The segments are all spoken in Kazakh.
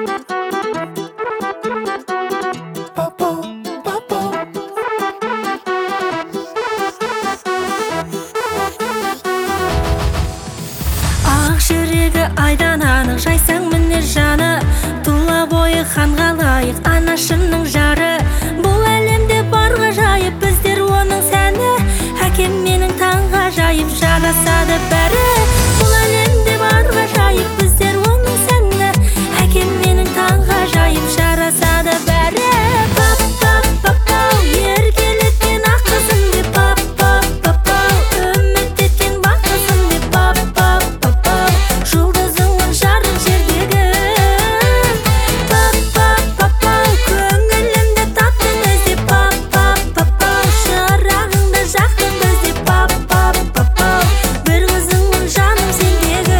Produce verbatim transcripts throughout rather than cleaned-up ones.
Ақ жүрегі айдан анық, жайсаң мінез жаны, тұла бойы ханға лайық, анашымның жары. Бұл әлемде бар ғажайып, біздер оның сәні, әкем менің таңғажайып, жарасады бәрі. Бұл әлемде бар ғажайып, біздер оның сәні, әкем менің таңғажайып, жарасады бәрі. Пап, пап, папау, еркелеткен ақ қызым деп, пап, пап, папау, үміт еткен бақ қызым деп, пап, пап, папау, жұлдызыңмын жарық жердегі. Пап, пап, папау, көңілімді таптың іздеп, пап, пап, папау, шырағыңды жақтың көздеп, пап, пап, папау, бір қызыңмын жаным сендегі.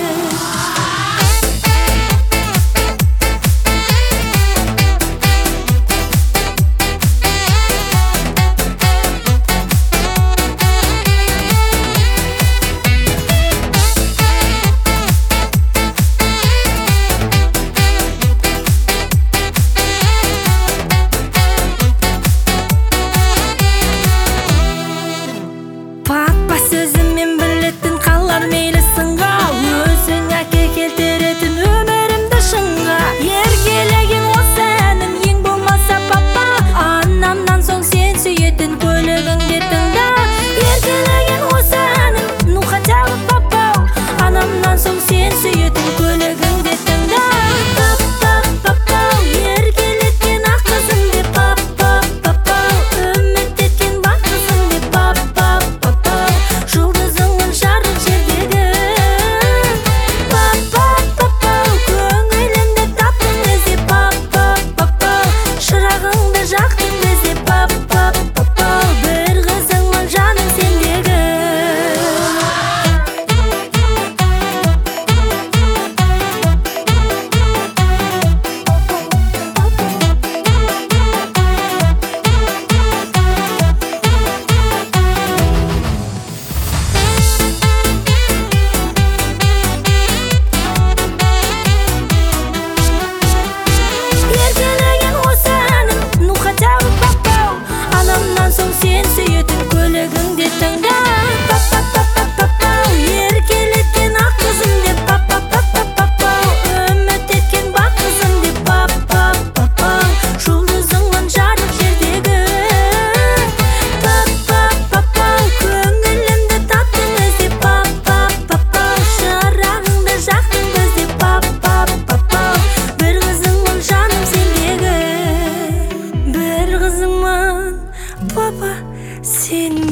Папа сөзімен білетін қалар мейлі сынға, өзің әке келтіретін өмірімді шыңға. Еркелеген осы әнім ең болмаса папа, анамнан соң сен сүйетін көлігіңде тыңда. Еркелеген осы әнім, ну хотя бы папау, анамнан соң сен сүйетін көлігіңде тыңда. Пап, пап, папау, еркелеткен ақ қызым деп, пап, пап, папау, үміт еткен бақ қызым деп, пап, пап, папау, жұлдызыңмын жарық жердегі. Пап, пап, папау, көңілімді таптың іздеп, пап, пап, папау, шырағыңды жақтың іздеп, пап, пап, папау, бір қызыңмын жаным сендегі. Еркелеген осы әнім, ну хотя бы папау, анамнан соң сен сүйетін көлігіңде тыңда. Пап, пап, пап, пап, папау, еркелеткен ақ қызым деп, пап, пап, пап, пап, папау, үміт еткен бақ қызым деп, пап, пап, папау, жұлдызыңмын жарық жердегі. Пап, пап, папау, көңілімді таптың іздеп, пап, пап, папау, шырағыңды жақтың көздеп, пап, пап, папау, бір қызыңмын жаным сендегі. Бір қызыңмын папа сен